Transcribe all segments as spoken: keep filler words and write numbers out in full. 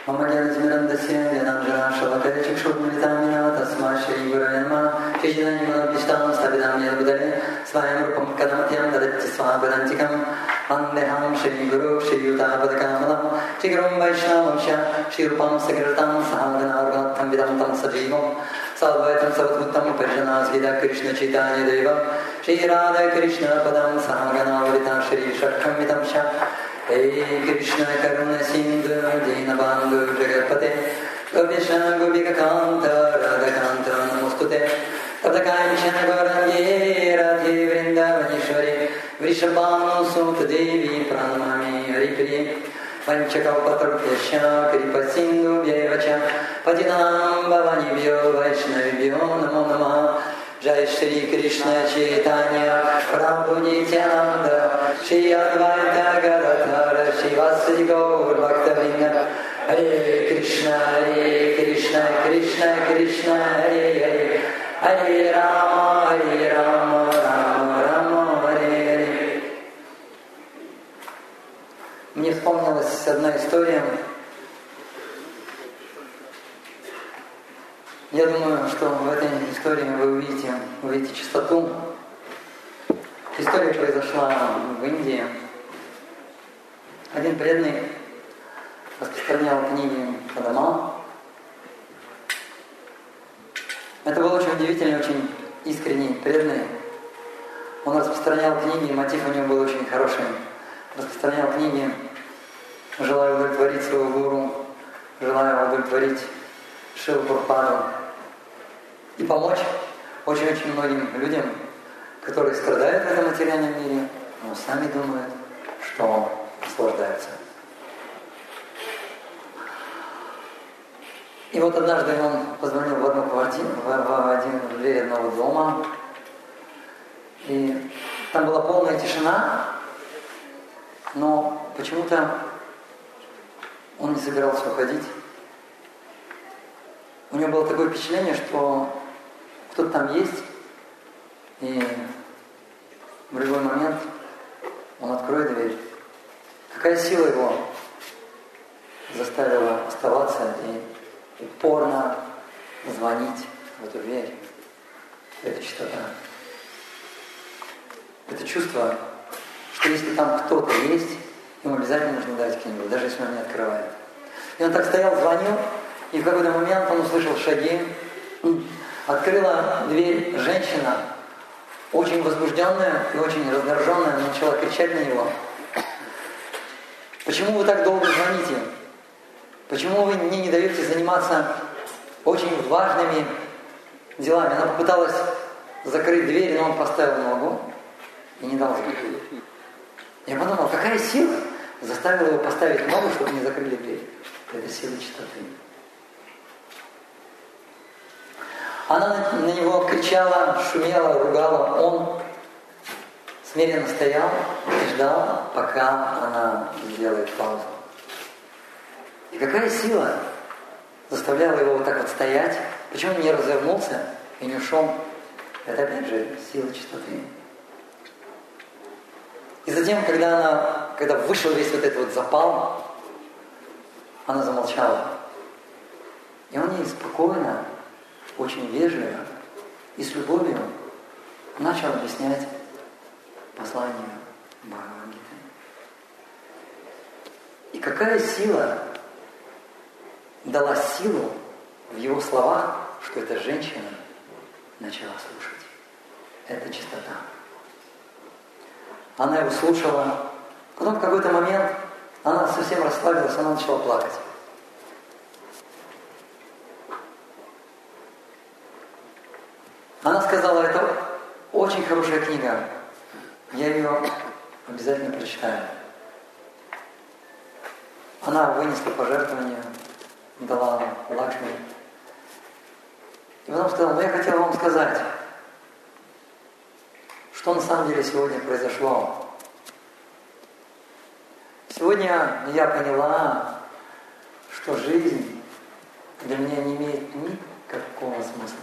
Мама Гянадзимирандасия, Янанджана Шалакая Чикшурмилитамина, Тасма Шри Гураянма, Чичинанимана Пиштам, Стабидам Ядбударе, Сваям Рупам Кадаматьям, Дадати Свабадантикам, Андехам Шри Гуру, Шри Ютападакамалам, Чиграм Вайшнавамша, Шри Рупам Сагратам, Саганаургатам Видамтам Садживам, Садвайтам Саватмуттам, Парижанасгида Кришна Читани Дева, Шри Рада Кришна Падам, Саганауритам, Шри Шакхам Видамша, Hey Krishna Karuna Sindhu Dinabandhu Jagapate Gopisha Gopika Kanta Radhakanta Namostute Tadakai Vishana Gaurangi Radhe Vrindavanishwari Vrishabhanu Sutta Devi Pranamami Haripri Panchakalpatarupyasya Kripa Sindhu Vyevacha Patinam Bhavanibhyo Vaishnavibhyo Namo Namaha Jai Shri Krishna Chaitanya Prabhu Nityananda Shri Advaita Gadadhara Shivasri Gaur Bhaktavinda Hare Krishna Hare Krishna Krishna Krishna Hare Hare Hare Rama Hare Rama Rama Rama Hare Hare. Мне вспомнилась одна история. Я думаю, что в этой истории вы увидите, увидите чистоту. История произошла в Индии. Один преданный распространял книги по домам. Это был очень удивительный, очень искренний преданный. Он распространял книги, мотив у него был очень хороший. Распространял книги, желая удовлетворить своего гуру, желая удовлетворить Шрилу Прабхупаду и помочь очень-очень многим людям, которые страдают в этом материальном мире, но сами думают, что наслаждаются. И вот однажды он позвонил в одну квартиру, в, в один в дверь одного дома, и там была полная тишина, но почему-то он не собирался уходить. У него было такое впечатление, что кто-то там есть, и в любой момент он откроет дверь. Какая сила его заставила оставаться и упорно звонить в эту дверь? Это чистота. Это чувство, что если там кто-то есть, ему обязательно нужно дать книгу, даже если он не открывает. И он так стоял, звонил, и в какой-то момент он услышал шаги. Открыла дверь женщина, очень возбужденная и очень раздраженная, начала кричать на него. Почему вы так долго звоните? Почему вы мне не даете заниматься очень важными делами? Она попыталась закрыть дверь, но он поставил ногу и не дал закрыть. Я подумал, какая сила заставила его поставить ногу, чтобы не закрыли дверь? Это сила чистоты. Она на, на него кричала, шумела, ругала. Он смиренно стоял и ждал, пока она сделает паузу. И какая сила заставляла его вот так вот стоять? Почему он не развернулся и не ушел? Это опять же сила чистоты. И затем, когда она, когда вышел весь вот этот вот запал, она замолчала. И он ей спокойно, очень вежливо и с любовью начал объяснять послание Бхагавад-гиты. И какая сила дала силу в его словах, что эта женщина начала слушать. Это чистота. Она его слушала. Потом в какой-то момент она совсем расслабилась, она начала плакать. Она сказала, это очень хорошая книга. Я ее обязательно прочитаю. Она вынесла пожертвование, дала Лакшми. И потом сказала, ну я хотела вам сказать, что на самом деле сегодня произошло. Сегодня я поняла, что жизнь для меня не имеет никакого смысла.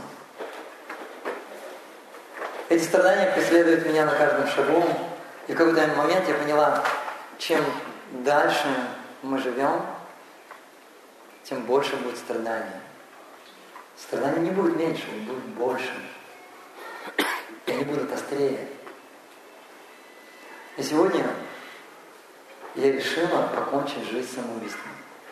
Эти страдания преследуют меня на каждом шагу. И в какой-то момент я поняла, чем дальше мы живем, тем больше будет страданий. Страданий не будет меньше, будет больше. И они будут острее. И сегодня я решила покончить жизнь самоубийством.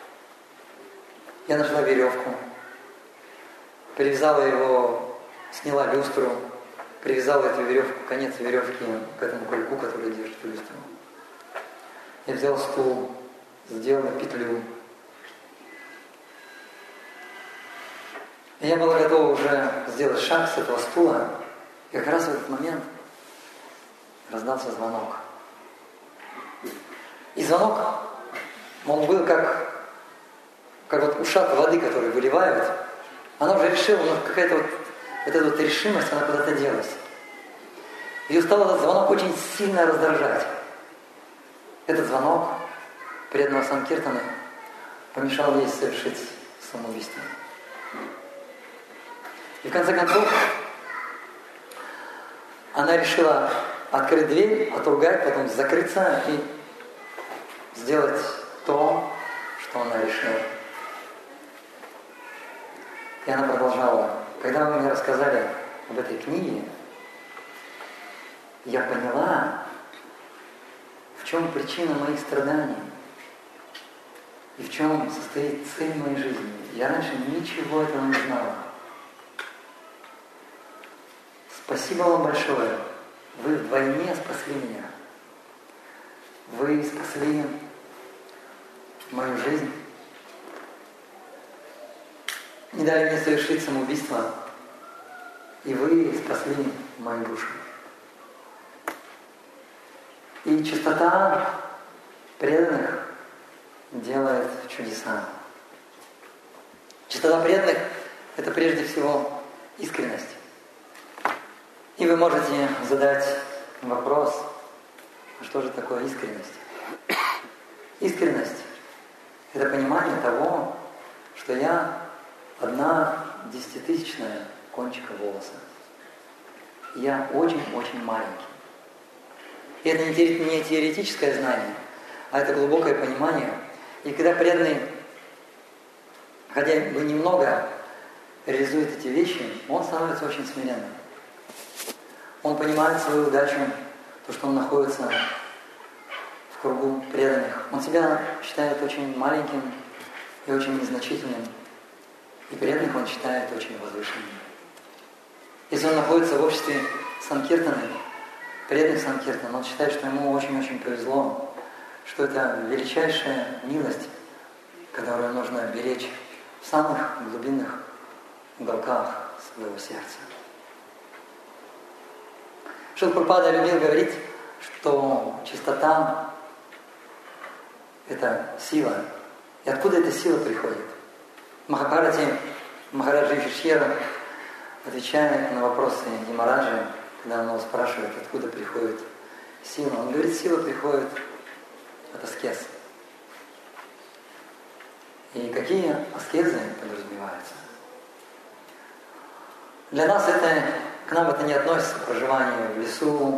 Я нашла веревку, привязала его, сняла люстру, привязала эту веревку, конец веревки к этому крюку, который держит люстру. Я взял стул, сделала петлю. И я была готова уже сделать шаг с этого стула, и как раз в этот момент раздался звонок. И звонок, он был как, как вот ушат воды, которые выливают. Она уже решила, но какая-то вот, вот эта вот решимость, она куда-то делась. Ее стал этот звонок очень сильно раздражать. Этот звонок преданного Санкиртана помешал ей совершить самоубийство. И в конце концов она решила открыть дверь, отругать, потом закрыться и сделать то, что она решила. И она продолжала. Когда вы мне рассказали об этой книге, я поняла, в чем причина моих страданий и в чем состоит цель моей жизни. Я раньше ничего этого не знала. Спасибо вам большое. Вы вдвойне спасли меня. Вы спасли мою жизнь. Не дали мне совершить самоубийство. И вы спасли мою душу. И чистота преданных делает чудеса. Чистота преданных – это прежде всего искренность. И вы можете задать вопрос, а что же такое искренность? Искренность – это понимание того, что я одна десятитысячная кончика волоса. Я очень-очень маленький. И это не теоретическое знание, а это глубокое понимание. И когда преданный, хотя бы немного, реализует эти вещи, он становится очень смиренным. Он понимает свою удачу, то, что он находится в кругу преданных. Он себя считает очень маленьким и очень незначительным. И преданных он считает очень возвышенным. Если он находится в обществе Санкиртаны, преданных Санкиртана, он считает, что ему очень-очень повезло, что это величайшая милость, которую нужно беречь в самых глубинных уголках своего сердца. Шрила Прабхупада любил говорить, что чистота – это сила. И откуда эта сила приходит? В Махабхарате Махараджа Юдхишthira, отвечая на вопросы Ямараджи, когда он его спрашивает, откуда приходит сила, он говорит, сила приходит от аскез. И какие аскезы подразумеваются? Для нас это, к нам это не относится, проживание в лесу,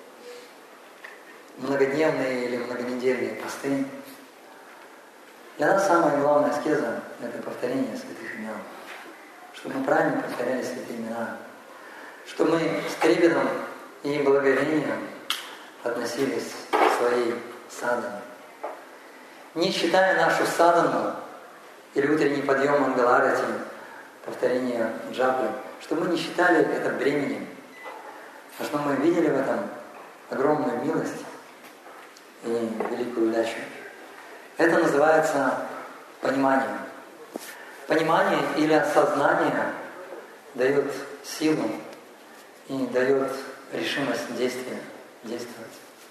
многодневные или многонедельные посты. Для нас самая главная аскеза – это повторение святых имен. Чтобы мы правильно повторяли святые имена. Чтобы мы с трепетом и благоговением относились к своей садхане. Не считая нашу садхану или утренний подъем Мангаларати, повторение джапы, чтобы мы не считали это бременем, а чтобы мы видели в этом огромную милость и великую удачу. Это называется пониманием. Понимание или осознание дает силу и дает решимость действия, действовать.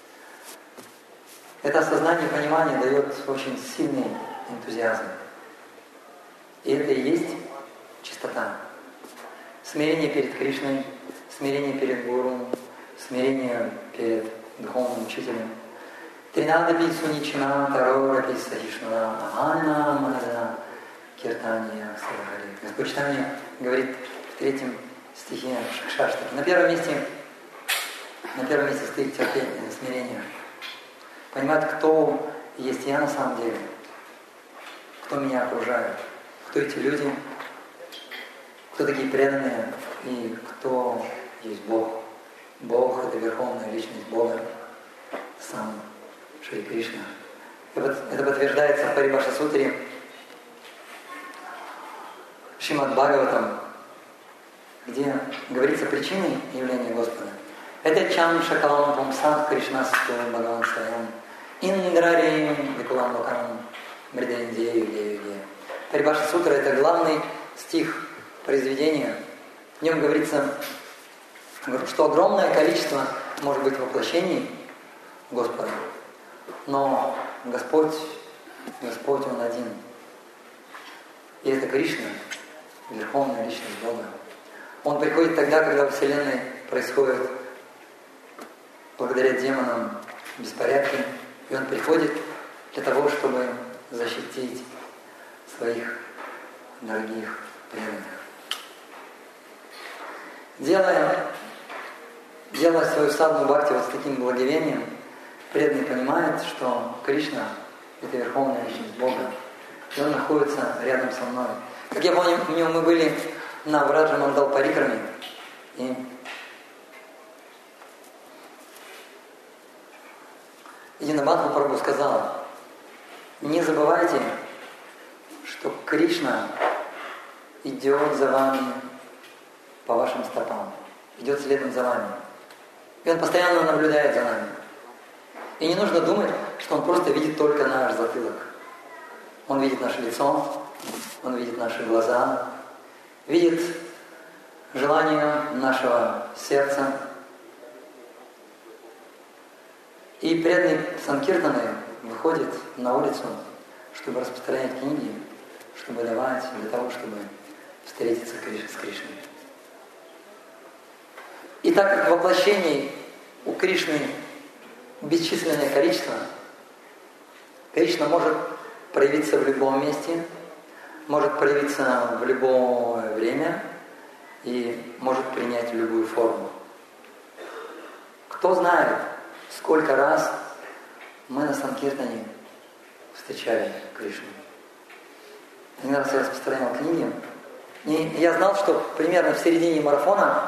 Это осознание и понимание дает очень сильный энтузиазм. И это и есть чистота. Смирение перед Кришной, смирение перед Гуру, смирение перед духовным учителем. Тринадапи сунична, тарорапи сахишна, агана мадана, киртания сарагари. Господь Чайтанья говорит в третьем стихе Шаштаки. На первом месте, на первом месте стоит терпение, смирение. Понимать, кто есть я на самом деле, кто меня окружает. кто эти люди, кто такие преданные и кто есть Бог. Бог — это верховная личность Бога, сам Шри Кришна. Это подтверждается в Парибхаша Сутре, Шримад Бхагаватам, где говорится причиной явления Господа. Это Чам Шакалам Пумсах Кришнасту Бхагаван Сваям Индрарим Викулам Лукам Мридендею Девиге. Парибхаша Сутра — это главный стих произведения. В нем говорится, что огромное количество может быть воплощений Господа, но Господь, Господь Он один. И это Кришна, верховная личность Бога. Он приходит тогда, когда в Вселенной происходит благодаря демонам беспорядки, и Он приходит для того, чтобы защитить своих дорогих преданных. Делая, делая свою садхану бхакти вот с таким благовением, преданный понимает, что Кришна — это верховная личность Бога, и Он находится рядом со мной. Как я помню, мы были на Враджа Мандал Парикраме, и Динабхатма Прабху сказала: не забывайте, что Кришна идет за вами по вашим стопам, идет следом за вами. И Он постоянно наблюдает за нами. И не нужно думать, что Он просто видит только наш затылок. Он видит наше лицо, Он видит наши глаза, видит желание нашего сердца. И преданные санкиртаны выходят на улицу, чтобы распространять книги, чтобы давать, для того, чтобы встретиться с Кришной. И так как воплощений у Кришны бесчисленное количество, Кришна может проявиться в любом месте, может проявиться в любое время и может принять любую форму. Кто знает, сколько раз мы на Санкиртане встречали Кришну. Один раз я распространял книги, и я знал, что примерно в середине марафона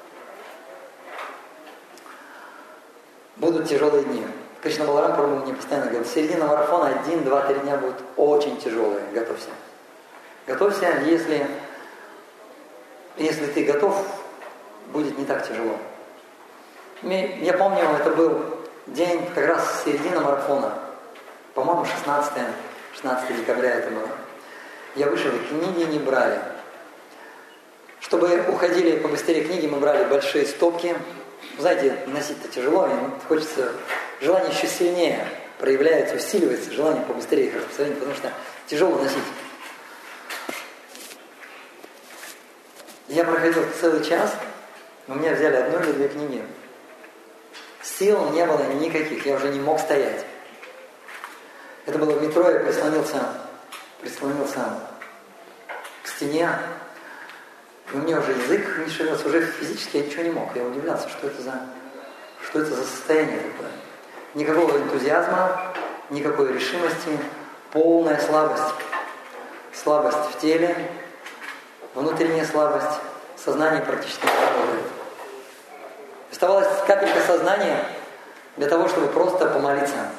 будут тяжелые дни. Кришна Баларам Прабху мне постоянно говорит: середина марафона один, два, три дня будут очень тяжелые, готовься. Готовься, если, если ты готов, будет не так тяжело. Я помню, это был день, как раз середина марафона, по-моему, шестнадцатое декабря это было. Я вышел, и книги не брали. Чтобы уходили побыстрее книги, мы брали большие стопки. Знаете, носить-то тяжело, и хочется, желание еще сильнее проявляется, усиливается, желание побыстрее их распространить, потому что тяжело носить. Я проходил целый час, у меня взяли одну или две книги. Сил не было никаких, я уже не мог стоять. Это было в метро, я прислонился, прислонился к стене, и у меня уже язык не шевелился, уже физически я ничего не мог. Я удивлялся, что это за, что это за состояние такое. Никакого энтузиазма, никакой решимости, полная слабость. Слабость в теле, внутренняя слабость, сознание практически не работает. Оставалась капелька сознания для того, чтобы просто помолиться.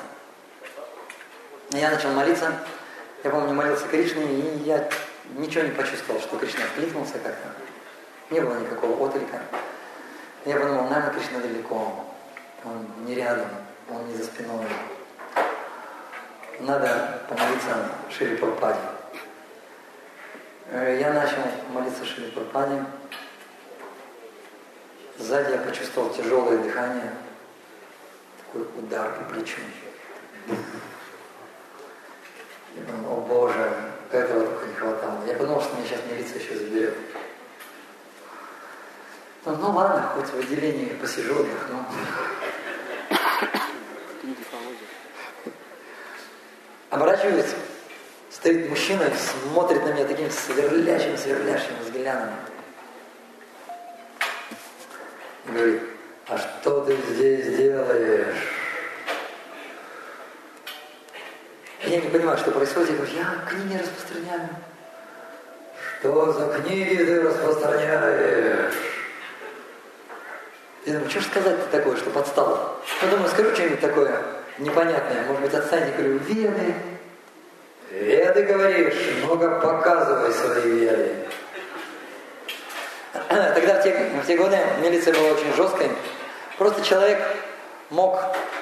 Я начал молиться, я помню, молился Кришне, и я ничего не почувствовал, что Кришна откликнулся как-то. Не было никакого отклика. Я подумал, наверное, Кришна далеко, он не рядом, он не за спиной. Надо помолиться Шриле Прабхупаде. Я начал молиться Шриле Прабхупаде. Сзади я почувствовал тяжелое дыхание, такой удар по плечу. Я подумал, о Боже, этого только не хватало. Я подумал, что меня сейчас милиция еще заберет. Ну, ну ладно, хоть в отделении посижу, отдохну. Оборачиваюсь, стоит мужчина и смотрит на меня таким сверлящим, сверлящим взглядом. И говорит: а что ты здесь делаешь? Я не понимаю, что происходит. Я говорю: я книги распространяю. что за книги ты распространяешь? Я думаю, что же сказать-то такое, что подстал? Я думаю, скажу что-нибудь такое непонятное. Может быть, отстаньте, говорю, веды. Веды, говоришь, много показывай свои веды. Тогда в те, в те годы милиция была очень жесткой. Просто человек мог,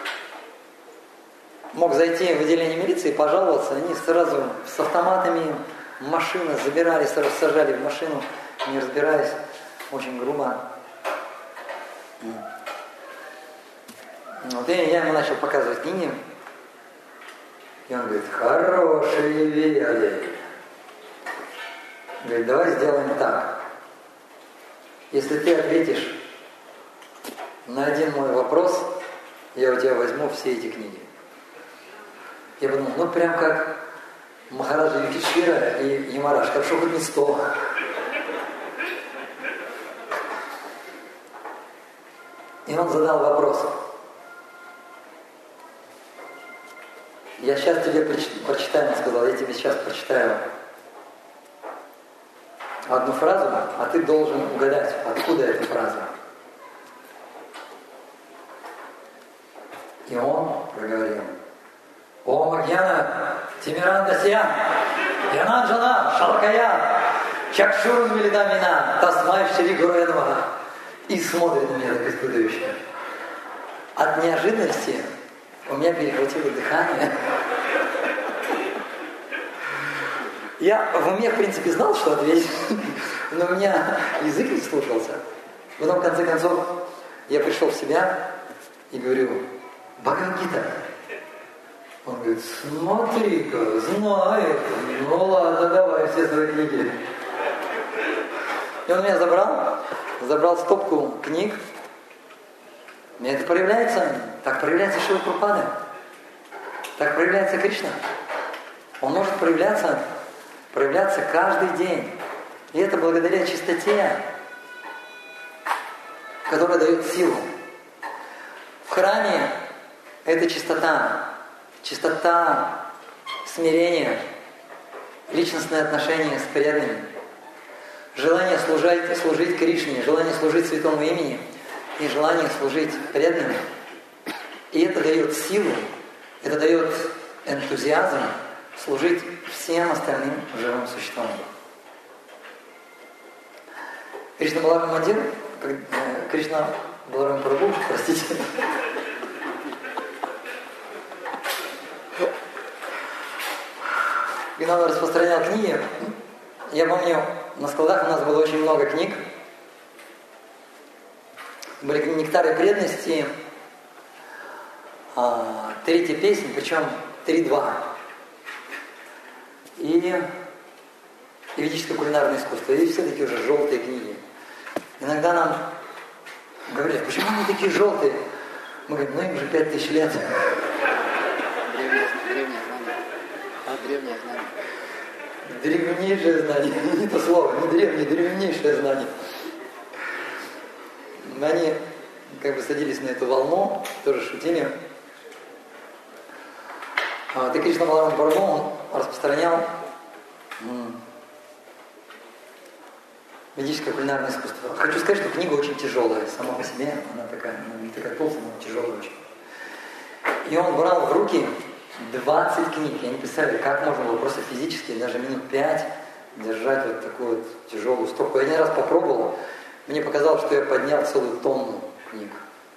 мог зайти в отделение милиции и пожаловаться. Они сразу с автоматами машины забирали, сразу сажали в машину, не разбираясь. Очень грубо. Вот и я ему начал показывать книги. И он говорит, хорошие веды. Говорит, давай сделаем так. Если ты ответишь на один мой вопрос, я у тебя возьму все эти книги. Я подумал, ну прям как Махараджа Юдхишthira и Ямарадж, хорошо хоть не сто. И он задал вопрос. Я сейчас тебе прочитаю, он сказал, я тебе сейчас прочитаю одну фразу, а ты должен угадать, откуда эта фраза. И он проговорил. О, Магьяна, Тимирандасьян, Янанджана, Шалакая, Чакшурун Милидамина, Тасмай Шри Гуру Намаха. И смотрит на меня так испытывающе. От неожиданности у меня перехватило дыхание. Я в уме, в принципе, знал, что ответить, но у меня язык не слушался. Потом, в конце концов, я пришел в себя и говорю, Бхагавад-гита. Он говорит, смотри-ка, знает. Ну ладно, давай все свои книги. И он меня забрал, забрал стопку книг. И это проявляется, так проявляется Шрила Прабхупада. Так проявляется Кришна. Он может проявляться, проявляться каждый день. И это благодаря чистоте, которая дает силу. В храме это чистота. Чистота, смирение, личностные отношения с преданными, желание служить, служить Кришне, желание служить святому имени и желание служить преданным. И это дает силу, это дает энтузиазм служить всем остальным живым существам. Кришна Баларам Мандир, Кришна Баларам Прабху, простите, когда он распространял книги, я помню, на складах у нас было очень много книг. Были нектары преданности, а, третья песня, причем три-два. И, и ведическое кулинарное искусство. И все такие уже желтые книги. Иногда нам говорят, почему они такие желтые? Мы говорим, ну им уже пять тысяч лет. Древнее знание. Древнейшее знание. Не то слово, не древнее, древнейшее знание. Они как бы садились на эту волну, тоже шутили. А, и Кришна Баларам Прабху, он распространял м- ведическое кулинарное искусство. Хочу сказать, что книга очень тяжелая, сама по себе. Она такая, ну, не такая толстая, но тяжелая очень. И он брал в руки двадцать книг. Я не представляю, как можно было просто физически, даже минут пять, держать вот такую вот тяжелую стопку. Я один раз попробовал, мне показалось, что я поднял целую тонну книг.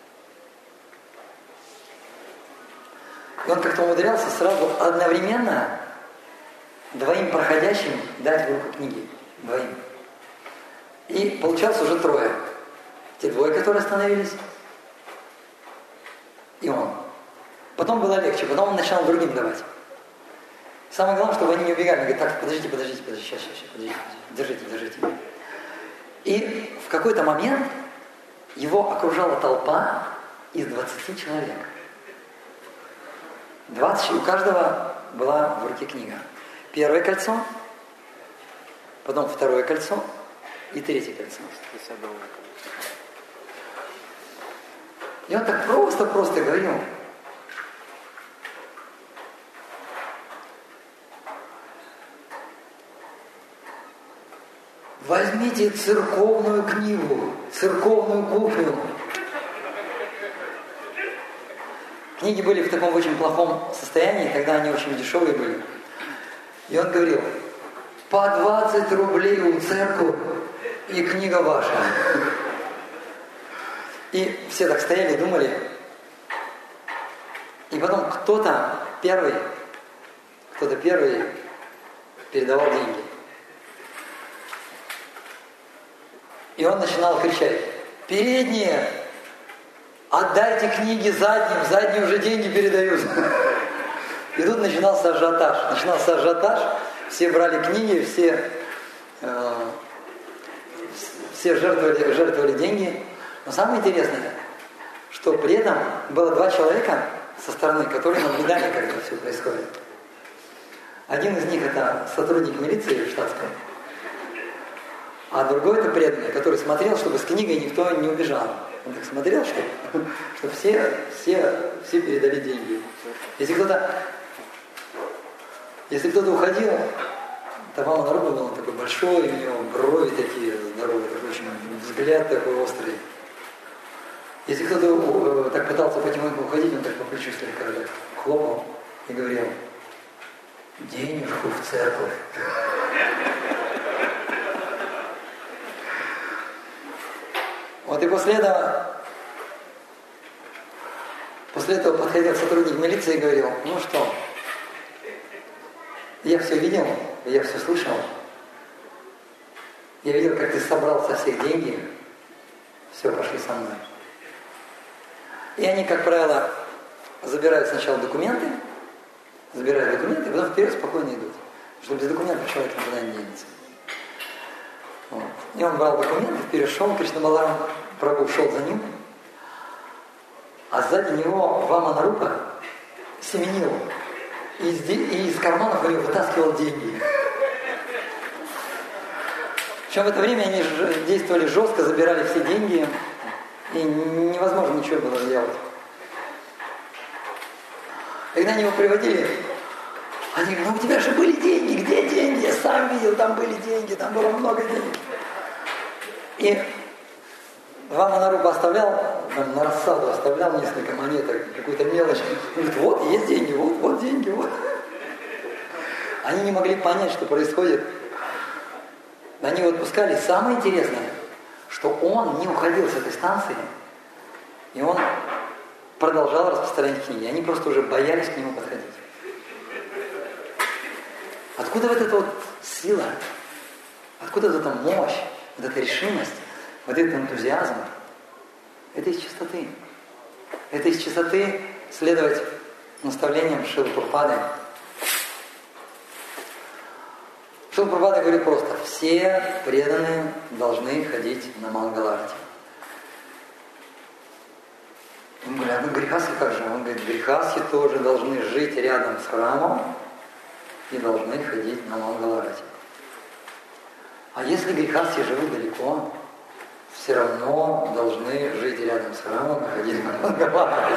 И он как-то умудрялся сразу одновременно двоим проходящим дать в руку книги. Двоим. И получалось уже трое. Те двое, которые остановились, и он. Потом было легче, потом он начал другим давать. Самое главное, чтобы они не убегали. Он говорит, так, подождите, подождите, подождите, сейчас, сейчас, подождите, держите, держите. И в какой-то момент его окружала толпа из двадцати человек. двадцать, у каждого была в руке книга. Первое кольцо, потом второе кольцо и третье кольцо. И он так просто-просто говорил. возьмите церковную книгу, церковную кухню. Книги были в таком очень плохом состоянии, тогда они очень дешевые были. И он говорил, по двадцать рублей у церкви и книга ваша. И все так стояли, думали. И потом кто-то первый, кто-то первый передавал деньги. И он начинал кричать, передние, отдайте книги задним, задние уже деньги передают. И тут начинался ажиотаж. Начинался ажиотаж, все брали книги, все, э, все жертвовали, жертвовали деньги. Но самое интересное, что при этом было два человека со стороны, которые наблюдали, как это все происходит. Один из них это сотрудник милиции штатской, а другой это преданный, который смотрел, чтобы с книгой никто не убежал. Он так смотрел, что, что все, все, все передали деньги. Если кто-то, если кто-то уходил, то Вама Нарупа был он такой большой, у него брови такие здоровые, такой очень взгляд такой острый. Если кто-то так пытался потихоньку уходить, он так по плечу слегка так хлопал и говорил, денежку в церковь. Вот и после этого, после этого подходил сотрудник милиции и говорил, ну что, я все видел, я все слышал, я видел, как ты собрал со всех деньги, все, пошли со мной. И они, как правило, забирают сначала документы, забирают документы, а потом вперед спокойно идут. Потому что без документов человек никуда не денется. Вот. И он брал документы, вперед шел, Кришна Баларам Прабху шел за ним, а сзади него Вама Нарупа семенил и из, и из карманов у него вытаскивал деньги. Причем в это время они действовали жестко, забирали все деньги, и невозможно ничего было сделать. Когда они его приводили, они говорят, ну у тебя же были деньги, где деньги? Я сам видел, там были деньги, там было много денег. И Вама Нарупа оставлял, там, на рассаду оставлял несколько монеток, какую-то мелочь. Он говорит, вот есть деньги, вот, вот деньги, вот. Они не могли понять, что происходит. Они его отпускали. Самое интересное, что он не уходил с этой станции, и он продолжал распространять книги. Они просто уже боялись к нему подходить. Откуда вот эта вот сила? Откуда вот эта мощь, вот эта решимость, вот этот энтузиазм? Это из чистоты. Это из чистоты следовать наставлениям Шрилы Прабхупады. Шрила Прабхупада говорит просто, все преданные должны ходить на Мангаларти. Он говорит, а ну грехаси как же? Он говорит, грехаси тоже должны жить рядом с храмом и должны ходить на Мангаларти. А если грехаси живут далеко, все равно должны жить рядом с храмом и ходить на Мангаларти.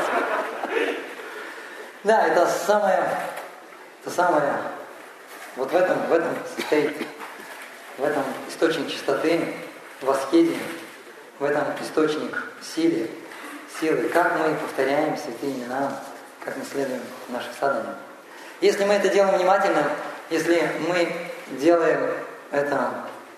Да, это самое, это самое, вот в этом, в этом состоит, в этом источник чистоты, в аскезе, в этом источник силы, силы, как мы повторяем святые имена, как мы следуем наших саданам. Если мы это делаем внимательно, если мы делаем это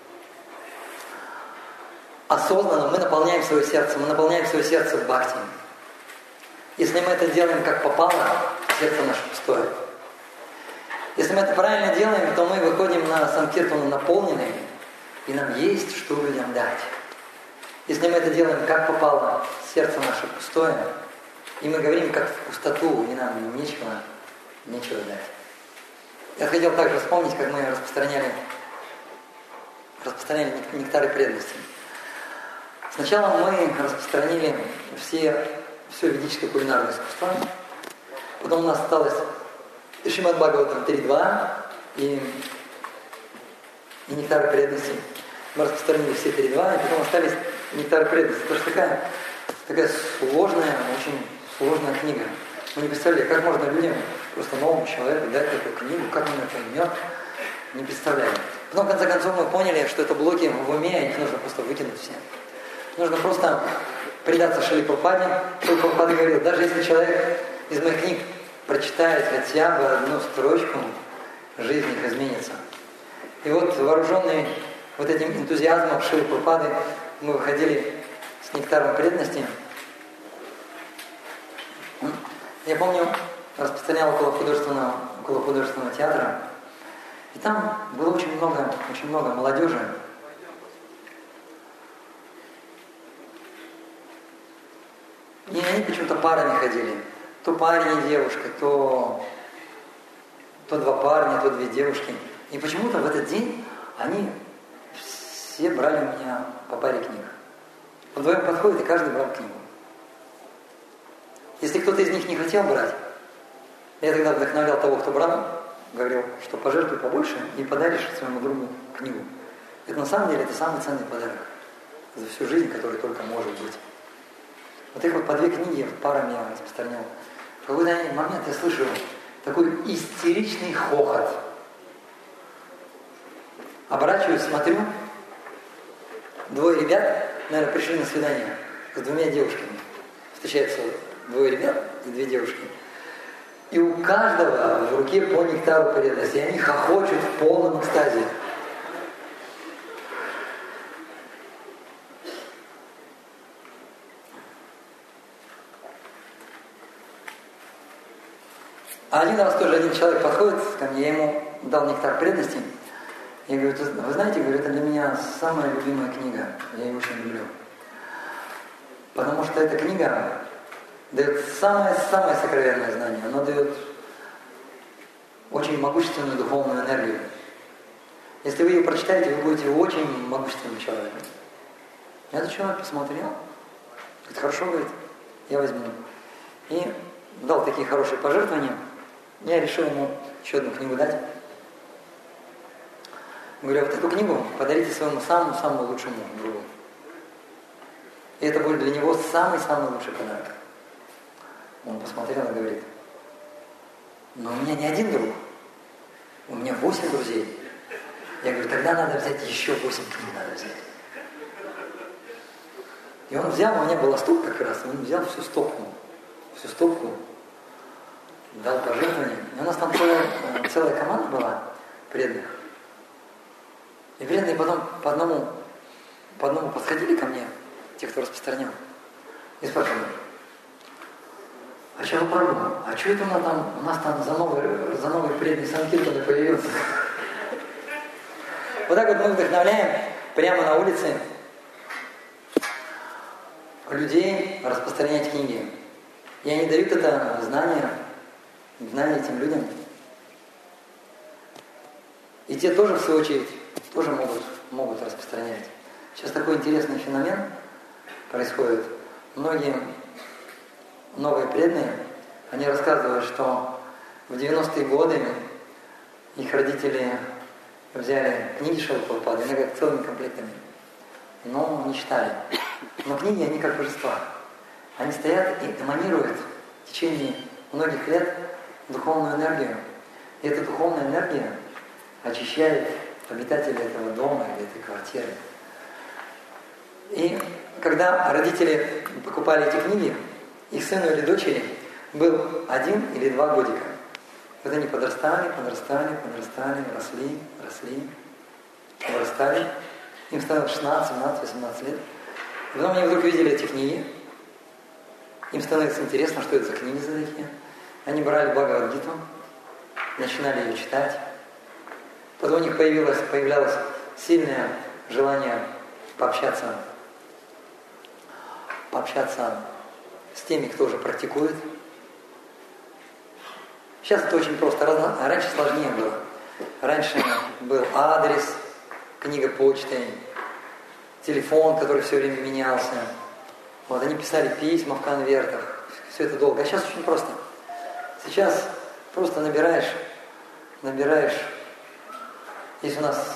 осознанно, мы наполняем свое сердце, мы наполняем свое сердце бхакти. Если мы это делаем как попало, сердце наше пустое. Если мы это правильно делаем, то мы выходим на санкиртану наполненные, и нам есть что людям дать. Если мы это делаем как попало, сердце наше пустое, и мы говорим как в пустоту, и нам нечего, нечего дать. Я хотел также вспомнить, как мы распространяли, распространяли нектары преданности. Сначала мы распространили все, все ведическое кулинарное искусство, потом у нас осталось Шримад Бхагаватам три два и, и нектары преданности. Мы распространили все три два, и потом остались нектары преданности. Это же такая, такая сложная, очень сложная книга. Мы не представляем, как можно людям, просто новому человеку дать такую книгу, как он это поймет, не представляем. Потом, в конце концов, мы поняли, что это блоки в уме, их нужно просто выкинуть все. Нужно просто предаться Шриле Прабхупаде. Шрила Прабхупада говорил, даже если человек из моих книг прочитает хотя бы одну строчку, жизнь их изменится. И вот, вооруженные вот этим энтузиазмом Шрилы Прабхупады, мы выходили с нектаром преданности. Я помню, распространял около художественного, около художественного театра, и там было очень много, очень много молодежи. И они почему-то парами ходили. То парень и девушка, то, то два парня, то две девушки. И почему-то в этот день они все брали у меня по паре книг. Вдвоем подходит, и каждый брал книгу. Если кто-то из них не хотел брать, я тогда вдохновлял того, кто брал, говорил, что пожертвуй побольше и подаришь своему другу книгу. Это на самом деле это самый ценный подарок за всю жизнь, который только может быть. Вот их вот по две книги парами я распространял. В какой-то момент я слышу такой истеричный хохот. Оборачиваюсь, смотрю, двое ребят, наверное, пришли на свидание с двумя девушками. Встречаются двое ребят и две девушки. И у каждого в руке по нектару преданности. И они хохочут в полном экстазе. А один раз тоже один человек подходит ко мне, я ему дал нектар преданности. Я говорю, вы знаете, говорю, это для меня самая любимая книга. Я ее очень люблю. Потому что эта книга дает самое-самое сокровенное знание. Она дает очень могущественную духовную энергию. Если вы ее прочитаете, вы будете очень могущественным человеком. Этот человек посмотрел. Говорит, хорошо, говорит, я возьму. И дал такие хорошие пожертвования. Я решил ему еще одну книгу дать. Говорю, вот эту книгу подарите своему самому-самому лучшему другу. И это будет для него самый-самый лучший подарок. Он посмотрел и говорит, но у меня не один друг, у меня восемь друзей. Я говорю, тогда надо взять еще восемь книг, надо взять. И он взял, у меня была стопка как раз, он взял всю стопку, всю стопку, дал пожертвование. И у нас там целая, целая команда была преданных. И преданные потом по одному, по одному подходили ко мне, те, кто распространял, и спрашивали, а что вы подумали? А что это у нас там, у нас там за новый, за новый преданный Санкиртан появился? Вот так вот мы вдохновляем прямо на улице людей распространять книги. И они дают это знание, знание этим людям. И те тоже, в свою очередь, тоже могут, могут распространять. Сейчас такой интересный феномен происходит. Многие новые преданные, они рассказывают, что в девяностые годы их родители взяли книги Шрилы Прабхупады, они как целыми комплектами, но не читали. Но книги, они как божества. Они стоят и эманируют в течение многих лет духовную энергию. И эта духовная энергия очищает обитателей этого дома или этой квартиры. И когда родители покупали эти книги, их сыну или дочери был один или два годика. Вот они подрастали, подрастали, подрастали, росли, росли, вырастали. Им становилось шестнадцать, семнадцать, восемнадцать лет. И потом они вдруг видели эти книги. Им становится интересно, что это за книги за такие. Они брали Бхагавад-гиту, начинали ее читать. Потом у них появилось, появлялось сильное желание пообщаться, пообщаться с теми, кто уже практикует. Сейчас это очень просто. А раньше сложнее было. Раньше был адрес, книга почты, телефон, который все время менялся. Вот, они писали письма в конвертах. Все это долго. А сейчас очень просто. Сейчас просто набираешь, набираешь. Есть у нас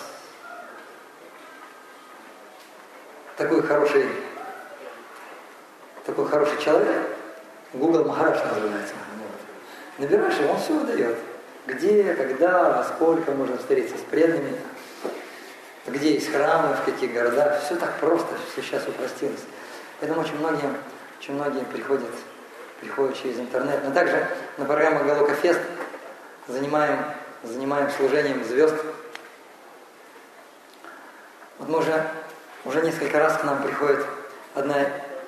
такой хороший, такой хороший человек, Google Махарадж называется. Вот. Набираешь, и он все выдает. Где, когда, во сколько можно встретиться с преданными. где есть храмы, в каких городах. Все так просто, все сейчас упростилось. Поэтому очень многие, очень многие приходят, приходят через интернет. Но также на программах Галока Фест занимаем, занимаем служением звезд. Вот мы уже, уже несколько раз к нам приходит одна,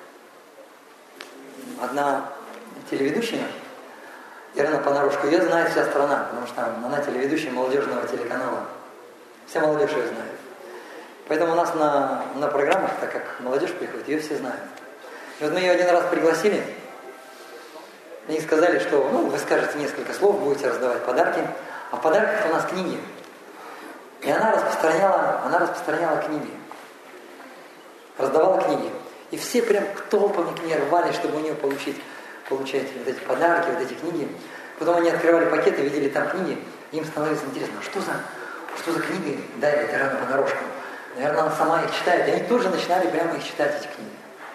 одна телеведущая, Ирина Понарушко. Ее знает вся страна, потому что она телеведущая молодежного телеканала. Вся молодежь ее знает. Поэтому у нас на, на программах, так как молодежь приходит, ее все знают. И вот мы ее один раз пригласили, и сказали, что ну, вы скажете несколько слов, будете раздавать подарки, а в подарках у нас книги. И она распространяла, она распространяла книги. Раздавала книги. И все прям толпами к ней рвали, чтобы у нее получить, получать вот эти подарки, вот эти книги. Потом они открывали пакеты, видели там книги, и им становилось интересно, что за, что за книги дарит Ирина Понарошка. Наверное, она сама их читает. И они тоже начинали прямо их читать, эти книги.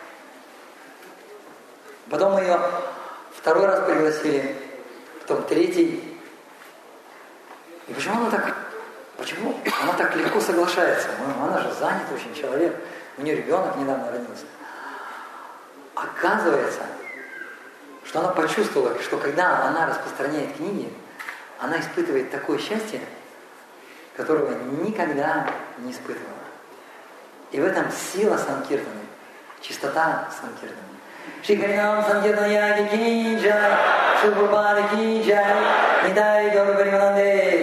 Потом мы ее второй раз пригласили, потом третий. И почему она так, почему она так легко соглашается? Ну, она же занят очень человек, у нее ребенок недавно родился. Оказывается, что она почувствовала, что когда она распространяет книги, она испытывает такое счастье, которого никогда не испытывала. И в этом сила Санкиртаны, чистота Санкиртаны. Шри Харинам Санкиртана Яги Ки Джай, Шри Прабхупада Ки Джай, Нитай Гаура Паримананде.